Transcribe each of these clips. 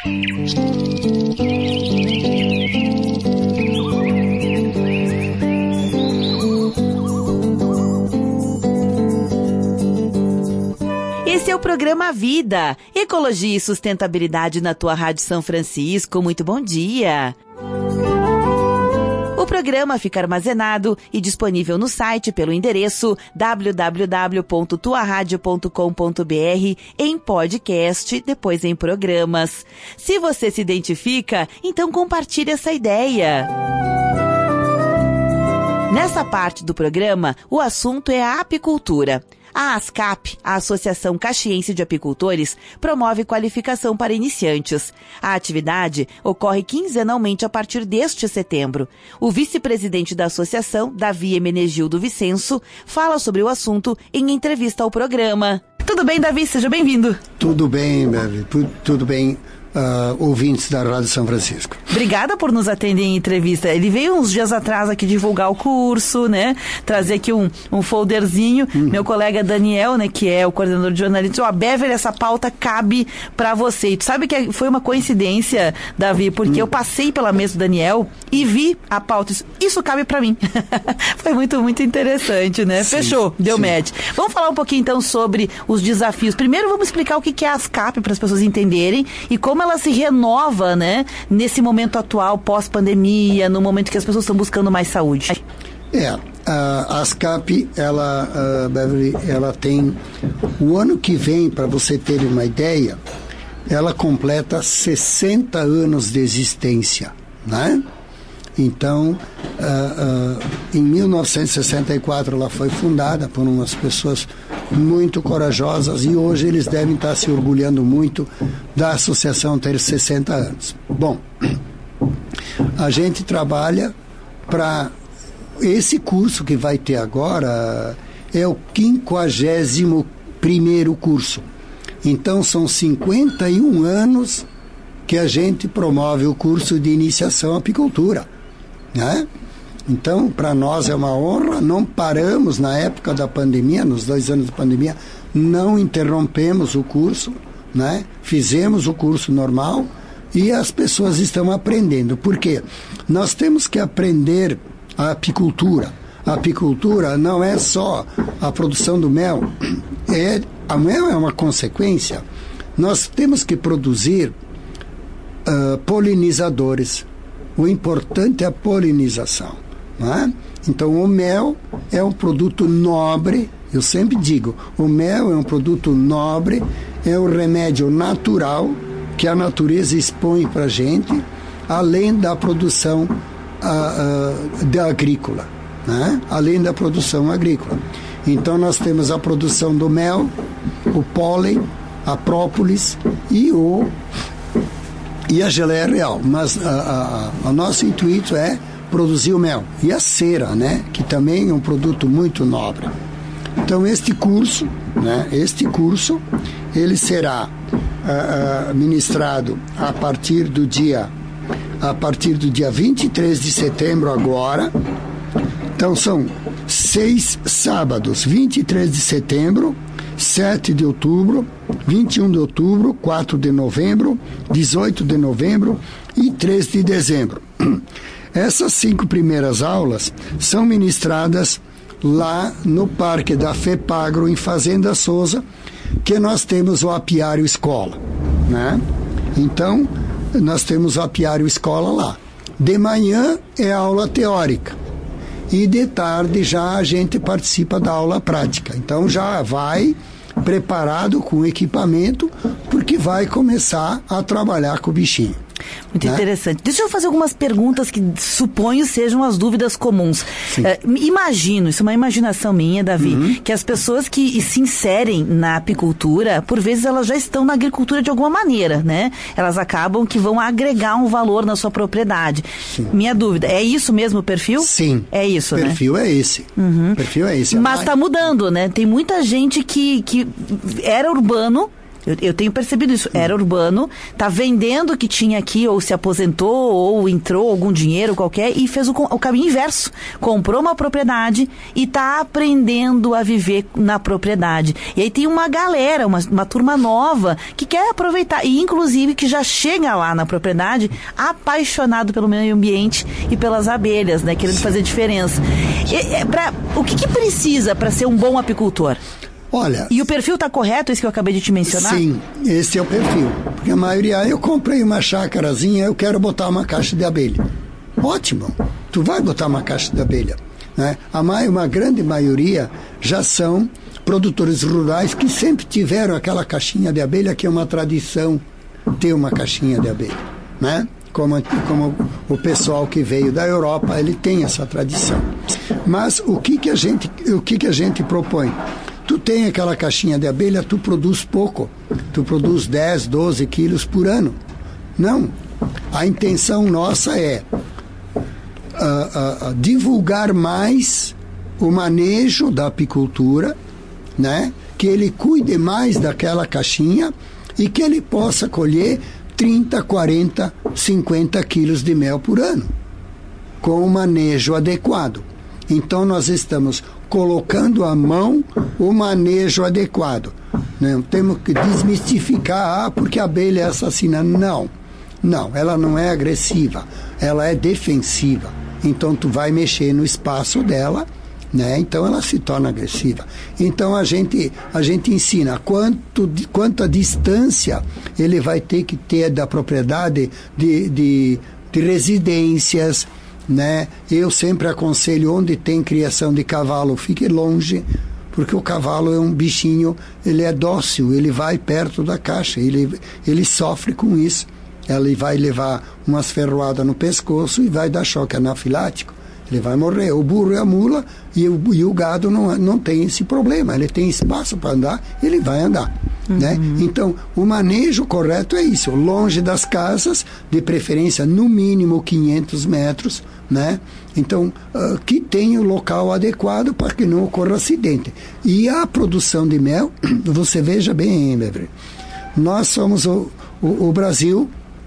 Esse é o programa Vida, Ecologia e Sustentabilidade na tua Rádio São Francisco. Muito bom dia! O programa fica armazenado e disponível no site pelo endereço www.tuaradio.com.br em podcast, depois em programas. Se você se identifica, então compartilhe essa ideia. Nessa parte do programa, o assunto é a apicultura. A ASCAP, a Associação Caxiense de Apicultores, promove qualificação para iniciantes. A atividade ocorre quinzenalmente a partir deste setembro. O vice-presidente da associação, Davi Emenegildo Vicenço, fala sobre o assunto em entrevista ao programa. Tudo bem, Davi? Seja bem-vindo. Tudo bem, Bebe. Tudo bem. Ouvintes da Rádio São Francisco. Obrigada por nos atender em entrevista. Ele veio uns dias atrás aqui divulgar o curso, né? Trazer aqui um folderzinho. Meu colega Daniel, né, que é o coordenador de jornalismo, Beverly, essa pauta cabe pra você. E tu sabe que foi uma coincidência, Davi, porque eu passei pela mesa do Daniel e vi a pauta. Isso cabe pra mim. Foi muito, muito interessante, né? Sim, fechou, deu match. Vamos falar um pouquinho então sobre os desafios. Primeiro vamos explicar o que é a ASCAP para as pessoas entenderem e como ela se renova, né, nesse momento atual, pós-pandemia, no momento que as pessoas estão buscando mais saúde. A ASCAP, Beverly, ela tem, o ano que vem, para você ter uma ideia, ela completa 60 anos de existência, né? Então, em 1964 ela foi fundada por umas pessoas muito corajosas e hoje eles devem estar se orgulhando muito da associação ter 60 anos. Bom, a gente trabalha para esse curso que vai ter agora, é o 51º curso. Então são 51 anos que a gente promove o curso de iniciação à apicultura, né? Então, para nós é uma honra, não paramos na época da pandemia, nos 2 anos de pandemia, não interrompemos o curso, né? Fizemos o curso normal e as pessoas estão aprendendo. Por quê? Nós temos que aprender a apicultura. A apicultura não é só a produção do mel, a mel é uma consequência. Nós temos que produzir polinizadores. O importante é a polinização, não é? Então o mel é um produto nobre, eu sempre digo, o mel é um produto nobre, é um remédio natural que a natureza expõe para a gente, além da produção agrícola, né? Além da produção agrícola. Então nós temos a produção do mel, o pólen, a própolis e a geleia real, mas o nosso intuito é produzir o mel e a cera, né, que também é um produto muito nobre. Então este curso, né, ele será ministrado a partir do dia 23 de setembro agora. Então são 6 sábados, 23 de setembro, 7 de outubro, 21 de outubro, 4 de novembro, 18 de novembro e 3 de dezembro. Essas 5 primeiras aulas são ministradas lá no Parque da FEPAGRO, em Fazenda Souza, que nós temos o Apiário Escola, né? Então, nós temos o Apiário Escola lá. De manhã é aula teórica. E de tarde já a gente participa da aula prática. Então já vai preparado com equipamento, porque vai começar a trabalhar com o bichinho. Muito interessante. Deixa eu fazer algumas perguntas que suponho sejam as dúvidas comuns. Imagino, isso é uma imaginação minha, Davi, que as pessoas que se inserem na apicultura, por vezes elas já estão na agricultura de alguma maneira, né? Elas acabam que vão agregar um valor na sua propriedade. Sim. Minha dúvida, é isso mesmo o perfil? Sim. É isso, né? Perfil é esse. O perfil é esse. Mas está mudando, né? Tem muita gente que era urbano Eu tenho percebido isso. Era urbano, tá vendendo o que tinha aqui, ou se aposentou, ou entrou algum dinheiro qualquer, e fez o caminho inverso. Comprou uma propriedade e tá aprendendo a viver na propriedade. E aí tem uma galera, uma turma nova, que quer aproveitar, e inclusive que já chega lá na propriedade apaixonado pelo meio ambiente e pelas abelhas, né? Querendo fazer diferença. O que precisa para ser um bom apicultor? Olha... E o perfil está correto, esse que eu acabei de te mencionar? Sim, esse é o perfil. Porque a maioria, eu comprei uma chácarazinha, eu quero botar uma caixa de abelha. Ótimo, tu vai botar uma caixa de abelha. Né? Uma grande maioria já são produtores rurais que sempre tiveram aquela caixinha de abelha, que é uma tradição ter uma caixinha de abelha. Né? Como o pessoal que veio da Europa, ele tem essa tradição. Mas o que a gente propõe? Tu tem aquela caixinha de abelha, tu produz pouco. Tu produz 10, 12 quilos por ano. Não. A intenção nossa é divulgar mais o manejo da apicultura, né? Que ele cuide mais daquela caixinha e que ele possa colher 30, 40, 50 quilos de mel por ano, com o manejo adequado. Então, nós estamos colocando à mão o manejo adequado. Não temos que desmistificar, porque a abelha é assassina. Não, ela não é agressiva, ela é defensiva. Então, tu vai mexer no espaço dela, né? Então, ela se torna agressiva. Então, a gente ensina quanta distância ele vai ter que ter da propriedade de residências, né? Eu sempre aconselho, onde tem criação de cavalo, fique longe, porque o cavalo é um bichinho, ele é dócil, ele vai perto da caixa, ele sofre com isso. Ele vai levar umas ferroadas no pescoço e vai dar choque anafilático. Ele vai morrer. O burro e a mula e o gado não tem esse problema. Ele tem espaço para andar, ele vai andar. Né? Então, o manejo correto é isso. Longe das casas, de preferência no mínimo 500 metros. Né? Então, que tenha o local adequado para que não ocorra acidente. E a produção de mel, você veja bem, Beverly, nós somos o Brasil.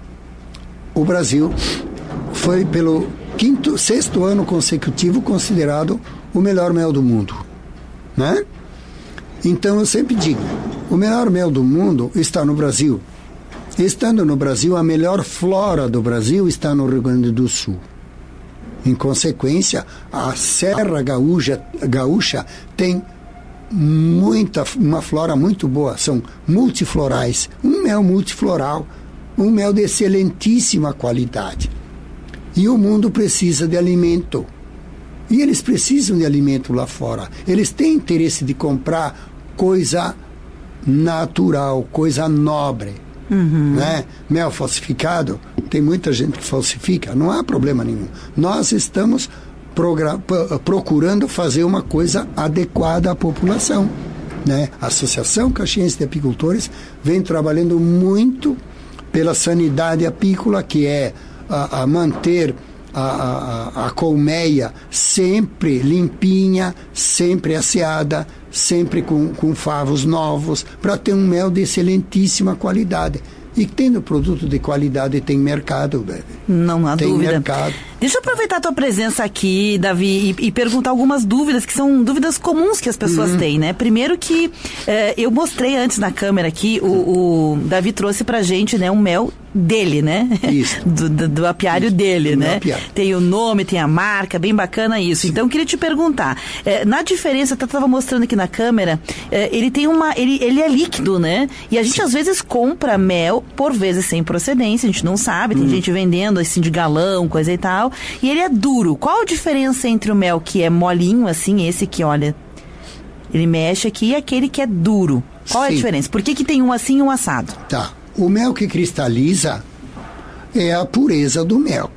O Brasil foi pelo sexto ano consecutivo considerado o melhor mel do mundo, né? Então eu sempre digo, o melhor mel do mundo está no Brasil. Estando no Brasil, a melhor flora do Brasil está no Rio Grande do Sul. Em consequência, a Serra Gaúcha tem uma flora muito boa, são multiflorais, um mel multifloral, um mel de excelentíssima qualidade. E o mundo precisa de alimento. E eles precisam de alimento lá fora. Eles têm interesse de comprar coisa natural, coisa nobre. Né? Mel falsificado, tem muita gente que falsifica, não há problema nenhum. Nós estamos procurando fazer uma coisa adequada à população. Né? A Associação Caxiense de Apicultores vem trabalhando muito pela sanidade apícola, que é a manter a colmeia sempre limpinha, sempre asseada, sempre com favos novos, para ter um mel de excelentíssima qualidade. E tendo produto de qualidade, tem mercado, Bebe. Não há dúvida. Tem mercado. Deixa eu aproveitar a tua presença aqui, Davi, e perguntar algumas dúvidas, que são dúvidas comuns que as pessoas têm, né? Primeiro que eu mostrei antes na câmera aqui, o Davi trouxe pra gente, né, um mel dele, né? Isso. do apiário dele, né? Apiário. Tem o nome, tem a marca, bem bacana isso. Sim. Então, eu queria te perguntar, na diferença, eu estava mostrando aqui na câmera, ele tem ele é líquido, né? E a gente, às vezes, compra mel, por vezes sem procedência, a gente não sabe, tem gente vendendo, assim, de galão, coisa e tal, e ele é duro. Qual a diferença entre o mel que é molinho, assim, esse que, olha, ele mexe aqui, e aquele que é duro? Qual é a diferença? Por que tem um assim e um assado? Tá. O mel que cristaliza é a pureza do mel.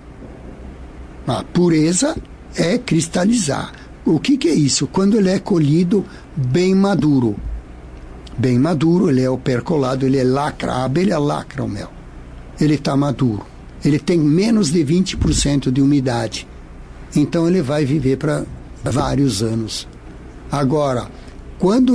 A pureza é cristalizar. O que é isso? Quando ele é colhido bem maduro. Bem maduro, ele é operculado, ele lacra, a abelha lacra o mel. Ele está maduro. Ele tem menos de 20% de umidade. Então ele vai viver para vários anos. Agora, Quando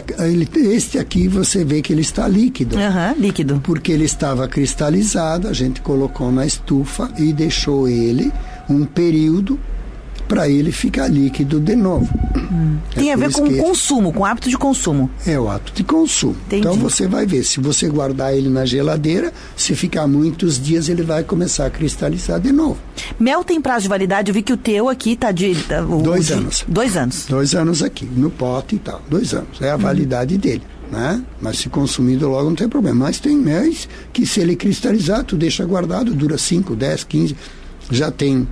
este aqui você vê que ele está líquido. Líquido. Porque ele estava cristalizado, a gente colocou na estufa e deixou ele um período para ele ficar líquido de novo. Tem a ver com o consumo, com o hábito de consumo. É o hábito de consumo. Entendi. Então você vai ver, se você guardar ele na geladeira, se ficar muitos dias, ele vai começar a cristalizar de novo. Mel tem prazo de validade? Eu vi que o teu aqui está de... 2 anos. 2 anos. 2 anos aqui, no pote e tal. 2 anos. É a validade dele. Né? Mas se consumido logo não tem problema. Mas tem mel que se ele cristalizar, tu deixa guardado, dura 5, 10, 15... Já tem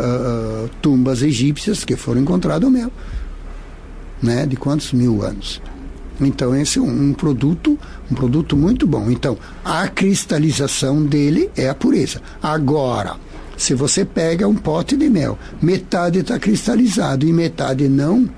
tumbas egípcias que foram encontradas mel, né? De quantos mil anos? Então esse é um produto muito bom. Então a cristalização dele é a pureza. Agora, se você pega um pote de mel, metade está cristalizado e metade não,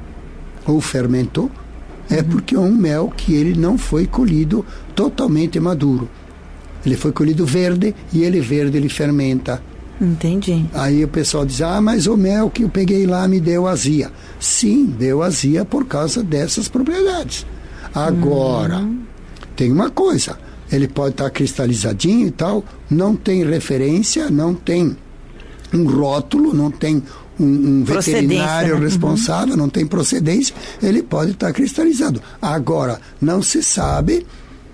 ou fermentou, é porque é um mel que ele não foi colhido totalmente maduro. Ele foi colhido verde e ele verde ele fermenta. Entendi. Aí o pessoal diz, mas o mel que eu peguei lá me deu azia. Sim, deu azia por causa dessas propriedades. Agora, tem uma coisa, ele pode estar cristalizadinho e tal, não tem referência, não tem um rótulo, não tem um veterinário responsável, não tem procedência, ele pode estar cristalizado. Agora, não se sabe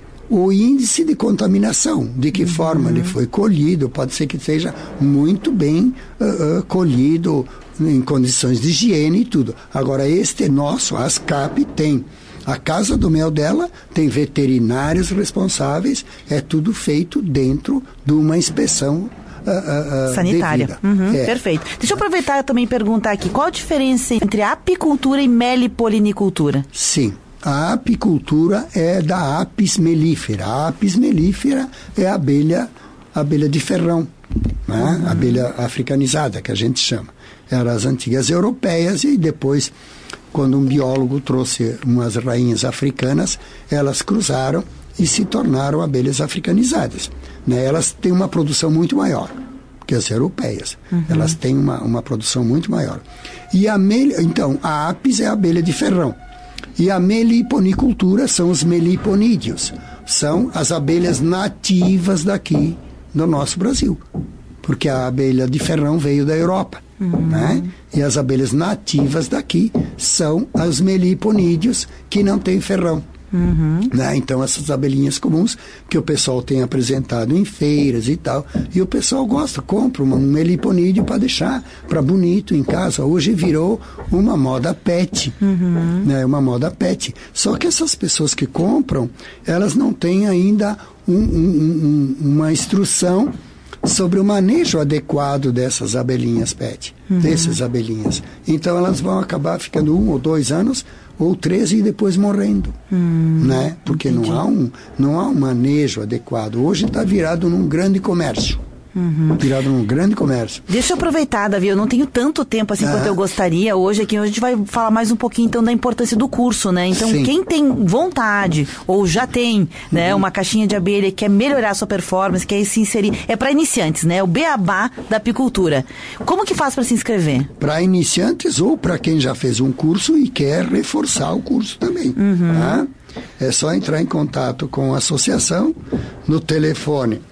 o índice de contaminação, de que forma ele foi colhido, pode ser que seja muito bem colhido em condições de higiene e tudo. Agora, este nosso, a ASCAP, tem a casa do mel dela, tem veterinários responsáveis, é tudo feito dentro de uma inspeção sanitária. Perfeito. Deixa eu aproveitar e também perguntar aqui, qual a diferença entre apicultura e melipolinicultura? Sim. A apicultura é da Apis mellifera. A Apis mellifera é a abelha de ferrão, né? A abelha africanizada, que a gente chama. Eram as antigas europeias e depois, quando um biólogo trouxe umas rainhas africanas, elas cruzaram e se tornaram abelhas africanizadas, né? Elas têm uma produção muito maior que as europeias. Elas têm uma produção muito maior. E então, a Apis é a abelha de ferrão. E a meliponicultura são os meliponídeos. São as abelhas nativas daqui do nosso Brasil. Porque a abelha de ferrão veio da Europa. Né? E as abelhas nativas daqui são os meliponídeos que não têm ferrão. Né? Então essas abelhinhas comuns que o pessoal tem apresentado em feiras e tal, e o pessoal gosta, compra um meliponídeo para deixar para bonito em casa. Hoje virou uma moda pet, né? Uma moda pet. Só que essas pessoas que compram, elas não têm ainda uma instrução sobre o manejo adequado dessas abelhinhas pet, desses abelhinhas. Então elas vão acabar ficando 1 ou 2 anos ou 13 e depois morrendo, né? Porque não há um manejo adequado. Hoje está virado num grande comércio. Virado num grande comércio. Deixa eu aproveitar, Davi, eu não tenho tanto tempo assim quanto eu gostaria hoje, aqui a gente vai falar mais um pouquinho então da importância do curso, né? Então, quem tem vontade ou já tem, né, uma caixinha de abelha, quer melhorar a sua performance, quer se inserir, é para iniciantes, né? O beabá da apicultura. Como que faz para se inscrever? Para iniciantes ou para quem já fez um curso e quer reforçar o curso também, tá? É só entrar em contato com a associação no telefone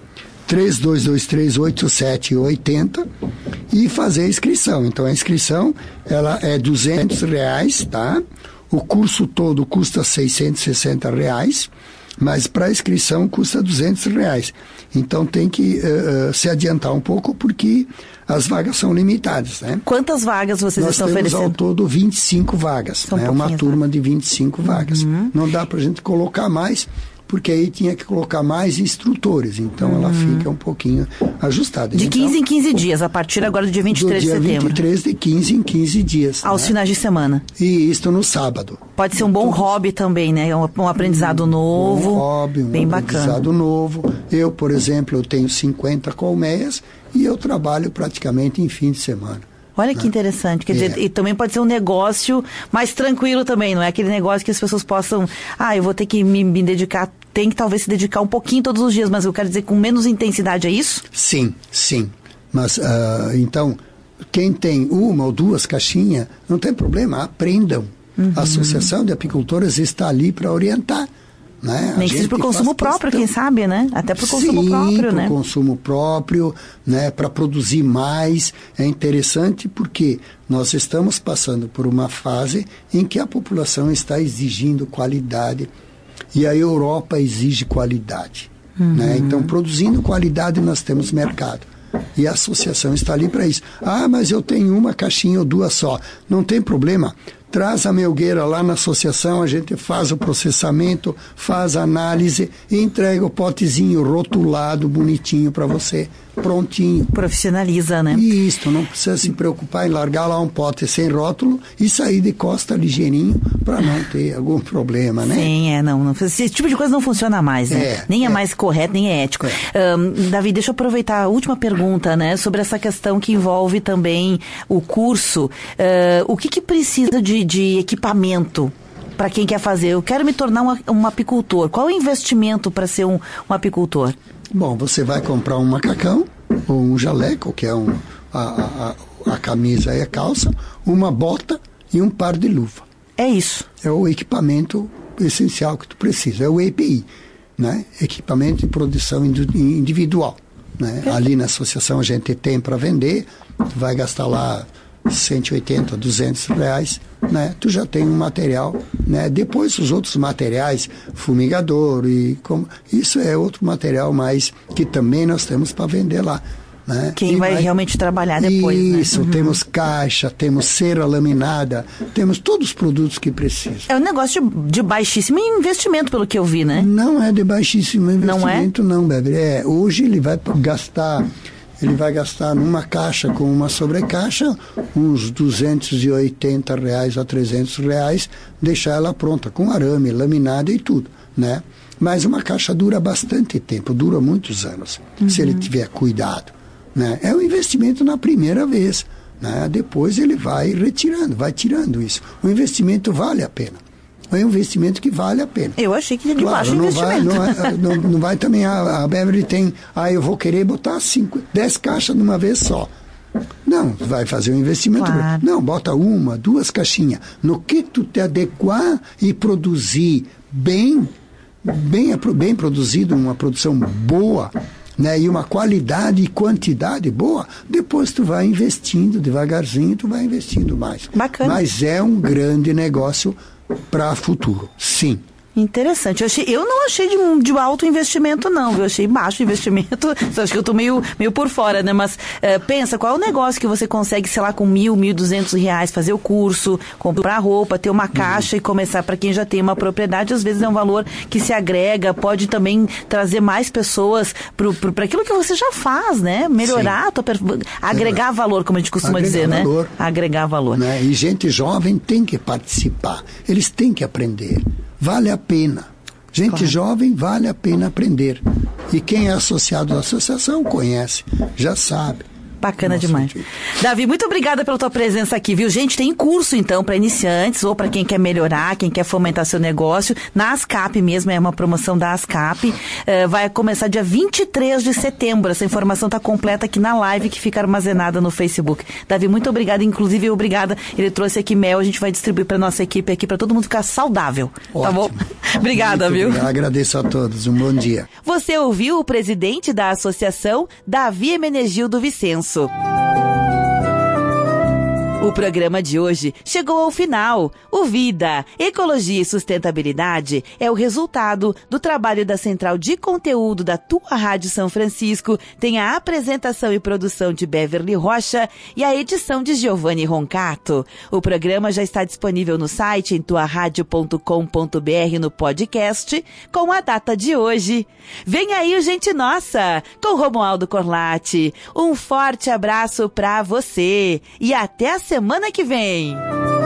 3223-8780 e fazer a inscrição. Então, a inscrição, ela é R$200, tá? O curso todo custa R$660, mas para a inscrição custa R$200. Então, tem que se adiantar um pouco, porque as vagas são limitadas, né? Quantas vagas vocês estão oferecendo? Nós temos ao todo 25 vagas, né? Uma turma de 25 vagas. Não dá para a gente colocar mais, porque aí tinha que colocar mais instrutores, então ela fica um pouquinho ajustada. De 15 em 15 dias, a partir agora do dia 23 de setembro. 23 de 15 em 15 dias. Aos finais de semana. E isto no sábado. Pode ser um bom hobby também, né? Um aprendizado novo. Um hobby, bem aprendizado novo. Eu, por exemplo, eu tenho 50 colmeias e eu trabalho praticamente em fim de semana. Olha que interessante, quer dizer, e também pode ser um negócio mais tranquilo também, não é aquele negócio que as pessoas possam, eu vou ter que me dedicar, tem que talvez se dedicar um pouquinho todos os dias, mas eu quero dizer com menos intensidade, é isso? Sim. Mas, então, quem tem 1 ou 2 caixinhas, não tem problema, aprendam. A Associação de Apicultores está ali para orientar. Né? Nem que seja para o consumo próprio, quem sabe, né? Até para o consumo próprio, né? Para o consumo próprio, né? Para produzir mais. É interessante porque nós estamos passando por uma fase em que a população está exigindo qualidade e a Europa exige qualidade. Né? Então, produzindo qualidade, nós temos mercado. E a associação está ali para isso. Ah, mas eu tenho uma caixinha ou duas só. Não tem problema. Traz a melgueira lá na associação, a gente faz o processamento, faz a análise e entrega o potezinho rotulado, bonitinho para você, prontinho. Profissionaliza, né? Isso, não precisa se preocupar em largar lá um pote sem rótulo e sair de costa ligeirinho para não ter algum problema, né? Sim, não. Esse tipo de coisa não funciona mais, né? Nem é mais correto, nem é ético. Davi, deixa eu aproveitar a última pergunta, né? Sobre essa questão que envolve também o curso. O que precisa de equipamento para quem quer fazer? Eu quero me tornar um apicultor. Qual é o investimento para ser um apicultor? Bom, você vai comprar um macacão ou um jaleco, que é a camisa e a calça, uma bota e um par de luva. É isso. É o equipamento essencial que tu precisa. É o EPI, né? Equipamento de produção individual. Né? Ali na associação a gente tem para vender, tu vai gastar lá 180, 200 reais, né? Tu já tem um material, né? Depois os outros materiais, fumigador isso é outro material mais que também nós temos para vender lá, né? Quem vai realmente trabalhar depois, isso, né? Temos caixa, temos cera laminada, temos todos os produtos que precisam. É um negócio de baixíssimo investimento, pelo que eu vi, né? Não é de baixíssimo investimento, não, Beber. Hoje ele vai gastar numa caixa com uma sobrecaixa uns 280 reais a 300 reais, deixar ela pronta, com arame, laminada e tudo, né? Mas uma caixa dura bastante tempo, dura muitos anos, se ele tiver cuidado, né? É um investimento na primeira vez, né? Depois ele vai tirando isso. O investimento vale a pena. É um investimento que vale a pena. Eu achei que de baixo investimento. Não vai também, a Beverly tem, eu vou querer botar 10 caixas de uma vez só. Não, vai fazer um investimento. Claro. Não, bota 1, 2 caixinhas. No que tu te adequar e produzir bem produzido, uma produção boa, né, e uma qualidade e quantidade boa, depois tu vai investindo devagarzinho, tu vai investindo mais. Bacana. Mas é um grande negócio para futuro, sim. Interessante. Eu não achei de alto investimento, não. Eu achei baixo investimento. Acho que eu tô meio por fora, né? Mas pensa, qual é o negócio que você consegue, sei lá, com 1.000, 1.200 reais, fazer o curso, comprar roupa, ter uma caixa e começar. Para quem já tem uma propriedade, às vezes é um valor que se agrega, pode também trazer mais pessoas para aquilo que você já faz, né? Melhorar, agregar valor, como a gente costuma dizer, valor, né? Agregar valor. Né? E gente jovem tem que participar. Eles têm que aprender. Vale a pena. Gente jovem, vale a pena aprender. E quem é associado à associação conhece, já sabe. Bacana demais. Davi, muito obrigada pela tua presença aqui, viu? Gente, tem curso, então, para iniciantes ou para quem quer melhorar, quem quer fomentar seu negócio. Na ASCAP mesmo, é uma promoção da ASCAP. Vai começar dia 23 de setembro. Essa informação está completa aqui na live que fica armazenada no Facebook. Davi, muito obrigada. Inclusive, obrigada. Ele trouxe aqui mel, a gente vai distribuir para nossa equipe aqui, para todo mundo ficar saudável. Ótimo. Tá bom? Obrigada, muito viu? Obrigado. Agradeço a todos. Um bom dia. Você ouviu o presidente da associação, Davi Hermenegildo Vicenço. O programa de hoje chegou ao final. O Vida, Ecologia e Sustentabilidade é o resultado do trabalho da Central de Conteúdo da tua Rádio São Francisco, tem a apresentação e produção de Beverly Rocha e a edição de Giovanni Roncato. O programa já está disponível no site em tuaradio.com.br no podcast com a data de hoje. Vem aí o Gente Nossa, com Romualdo Corlatti. Um forte abraço para você e até a semana que vem.